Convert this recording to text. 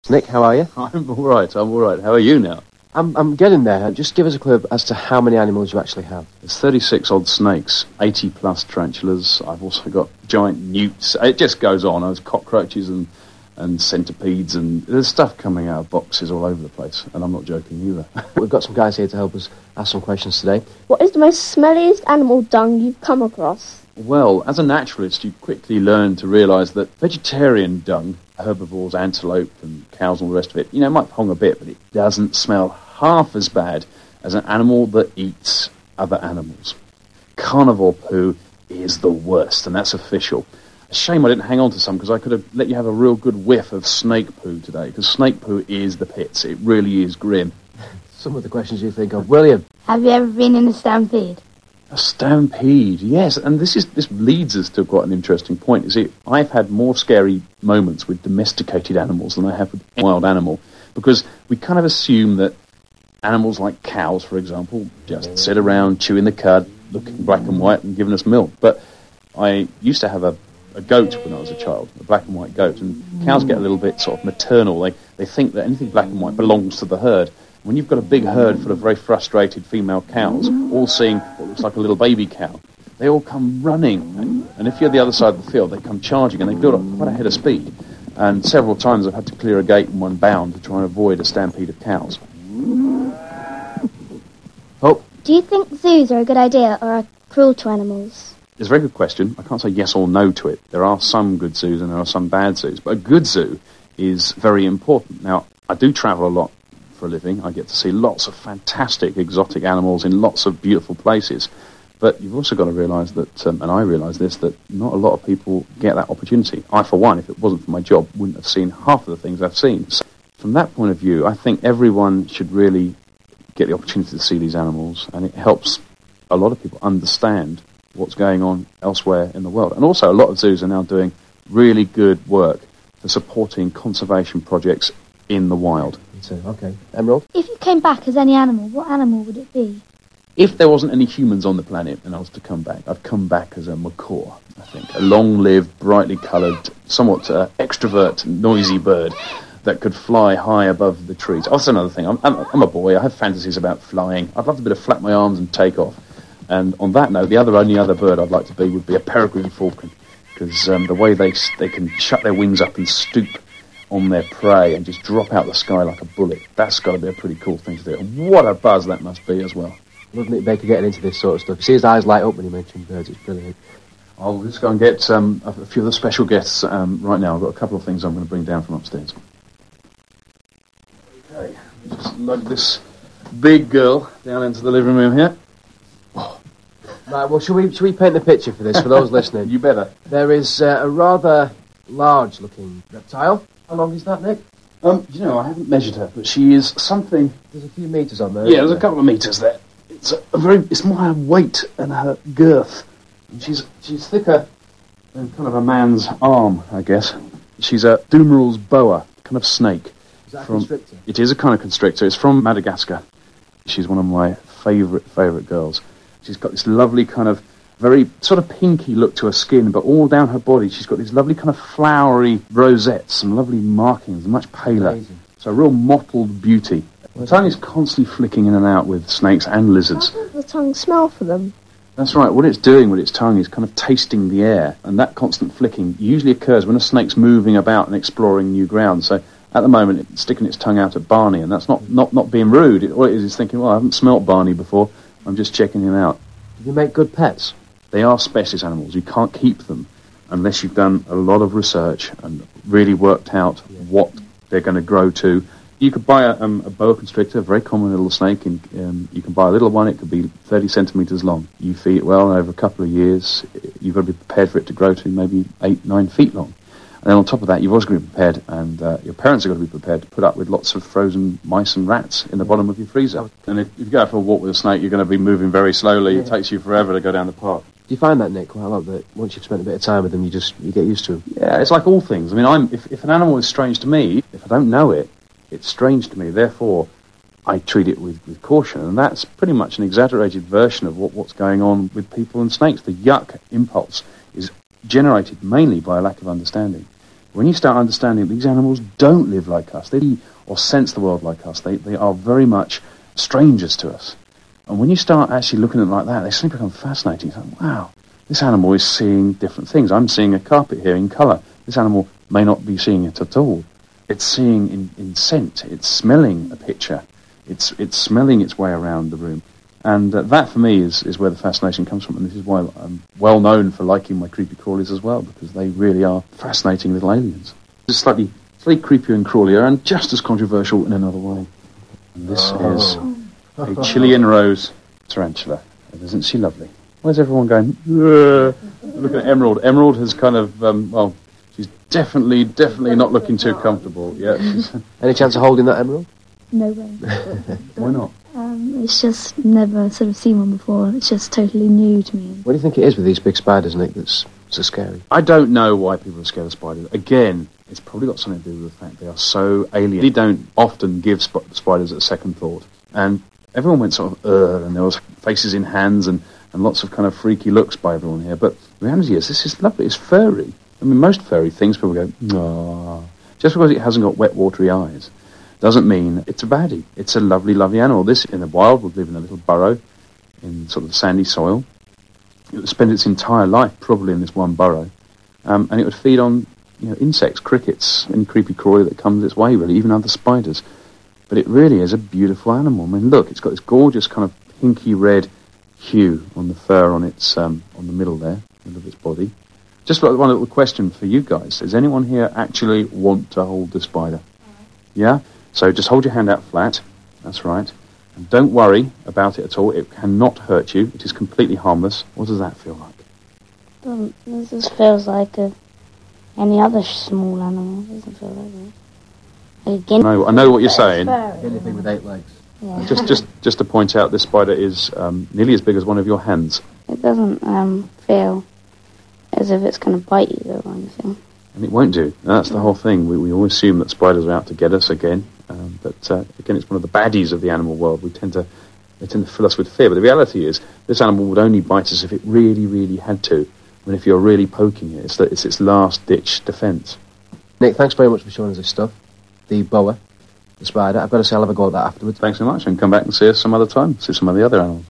Nick, how are you? I'm all right. How are you now? I'm getting there. Just give us a clue as to how many animals you actually have. There's 36 odd snakes, 80 plus tarantulas. I've also got giant newts. It just goes on. There's cockroaches and centipedes, and there's stuff coming out of boxes all over the place. And I'm not joking either. We've got some guys here to help us ask some questions today. What is the most smelliest animal dung you've come across? Well, as a naturalist, you quickly learn to realise that vegetarian dung, herbivores, antelope and cows and all the rest of it, might pong a bit, but it doesn't smell half as bad as an animal that eats other animals. Carnivore poo is the worst, and that's official. A shame I didn't hang on to some, because I could have let you have a real good whiff of snake poo today, because snake poo is the pits. It really is grim. Some of the questions you think of. William? Have you ever been in a stampede? A stampede, yes, and this leads us to quite an interesting point. You see, I've had more scary moments with domesticated animals than I have with any wild animal, because we kind of assume that animals like cows, for example, just sit around chewing the cud, looking black and white and giving us milk. But I used to have a goat when I was a child, a black and white goat, and cows get a little bit sort of maternal. They think that anything black and white belongs to the herd. When you've got a big herd full of very frustrated female cows, all seeing what looks like a little baby cow, they all come running. And if you're the other side of the field, they come charging, and they build up quite a head of speed. And several times I've had to clear a gate in one bound to try and avoid a stampede of cows. Hope? Do you think zoos are a good idea or are cruel to animals? It's a very good question. I can't say yes or no to it. There are some good zoos and there are some bad zoos. But a good zoo is very important. Now, I do travel a lot for a living. I get to see lots of fantastic exotic animals in lots of beautiful places. But you've also got to realise that, and I realise this, that not a lot of people get that opportunity. I, for one, if it wasn't for my job, wouldn't have seen half of the things I've seen. So from that point of view, I think everyone should really get the opportunity to see these animals, and it helps a lot of people understand what's going on elsewhere in the world. And also, a lot of zoos are now doing really good work for supporting conservation projects in the wild. Okay. Emerald? If you came back as any animal, what animal would it be? If there wasn't any humans on the planet and I was to come back, I'd come back as a macaw, I think. A long-lived, brightly coloured, somewhat extrovert, noisy bird that could fly high above the trees. Also, another thing, I'm a boy. I have fantasies about flying. I'd love to be able to flap my arms and take off. And on that note, the only other bird I'd like to be would be a peregrine falcon, because the way they can shut their wings up and stoop on their prey and just drop out the sky like a bullet, that's got to be a pretty cool thing to do. And what a buzz that must be as well. Loving it, Baker, getting into this sort of stuff. You see his eyes light up when he mentioned birds. It's brilliant. I'll just go and get a few of the special guests right now. I've got a couple of things I'm going to bring down from upstairs. Okay, just lug this big girl down into the living room here. Right, well, should we paint the picture for this, for those listening? You better. There is a rather large-looking reptile. How long is that, Nick? I haven't measured her, but she is something... There's a few metres on there. Yeah, there's a couple of metres there. It's more her weight and her girth. And she's thicker than kind of a man's arm, I guess. She's a Dumerul's boa, kind of snake. Is that a constrictor? It is a kind of constrictor. It's from Madagascar. She's one of my favourite girls. She's got this lovely kind of very sort of pinky look to her skin, but all down her body she's got these lovely kind of flowery rosettes, some lovely markings, much paler. Amazing. So a real mottled beauty. The tongue is constantly flicking in and out with snakes and lizards. How does the tongue smell for them? That's right. What it's doing with its tongue is kind of tasting the air, and that constant flicking usually occurs when a snake's moving about and exploring new ground. So at the moment it's sticking its tongue out at Barney, and that's not being rude. All it is thinking, well, I haven't smelt Barney before, I'm just checking him out. Do you make good pets? They are specialist animals. You can't keep them unless you've done a lot of research and really worked out what they're going to grow to. You could buy a boa constrictor, a very common little snake, and you can buy a little one. It could be 30 centimetres long. You feed it well, and over a couple of years, you've got to be prepared for it to grow to maybe 8-9 feet long. And then on top of that, you've also got to be prepared, and your parents have got to be prepared to put up with lots of frozen mice and rats in the bottom of your freezer. And if you go for a walk with a snake, you're going to be moving very slowly. It takes you forever to go down the park. Do you find that, Nick, quite a lot, that once you've spent a bit of time with them, you get used to them? Yeah, it's like all things. I mean, if an animal is strange to me, if I don't know it, it's strange to me. Therefore, I treat it with caution. And that's pretty much an exaggerated version of what's going on with people and snakes. The yuck impulse is generated mainly by a lack of understanding. When you start understanding that these animals don't live like us, they or sense the world like us, they are very much strangers to us. And when you start actually looking at them like that, they suddenly become fascinating. It's like, wow, this animal is seeing different things. I'm seeing a carpet here in colour. This animal may not be seeing it at all. It's seeing in scent. It's smelling a picture. It's smelling its way around the room. And that, for me, is where the fascination comes from. And this is why I'm well known for liking my creepy crawlies as well, because they really are fascinating little aliens. It's slightly creepier and crawlier, and just as controversial in another way. And this is a Chilean rose tarantula. Isn't she lovely? Where's everyone going? Look at Emerald. Emerald has kind of, she's definitely not looking too comfortable. Yeah. Any chance of holding that emerald? No way. Why not? It's just never sort of seen one before. It's just totally new to me. What do you think it is with these big spiders, Nick, that's so scary? I don't know why people are scared of spiders. Again, it's probably got something to do with the fact they are so alien. They don't often give spiders a second thought. And everyone went sort of, and there was faces in hands and lots of kind of freaky looks by everyone here. But the reality is, this is lovely. It's furry. I mean, most furry things, people go, "Aww." Just because it hasn't got wet, watery eyes doesn't mean it's a baddie. It's a lovely, lovely animal. This, in the wild, would live in a little burrow in sort of sandy soil. It would spend its entire life probably in this one burrow. And it would feed on insects, crickets, any creepy crawly that comes its way, really, even other spiders. But it really is a beautiful animal. I mean, look, it's got this gorgeous kind of pinky red hue on the fur on its on the middle there, middle of its body. Just like one little question for you guys. Does anyone here actually want to hold the spider? Yeah? So just hold your hand out flat. That's right. And don't worry about it at all. It cannot hurt you. It is completely harmless. What does that feel like? This just feels like any other small animal. It doesn't feel like that. Like a guinea. No, I know what you're saying. Anything with 8 legs. Yeah. Just to point out, this spider is nearly as big as one of your hands. It doesn't feel as if it's going to bite you or anything. And it won't do. That's the whole thing. We always assume that spiders are out to get us again. But again, it's one of the baddies of the animal world. They tend to fill us with fear. But the reality is, this animal would only bite us if it really, really had to. I mean, if you're really poking it, it's its last-ditch defence. Nick, thanks very much for showing us this stuff. The boa, the spider. I've got to say, I'll have a go at that afterwards. Thanks so much, and come back and see us some other time. See some of the other animals.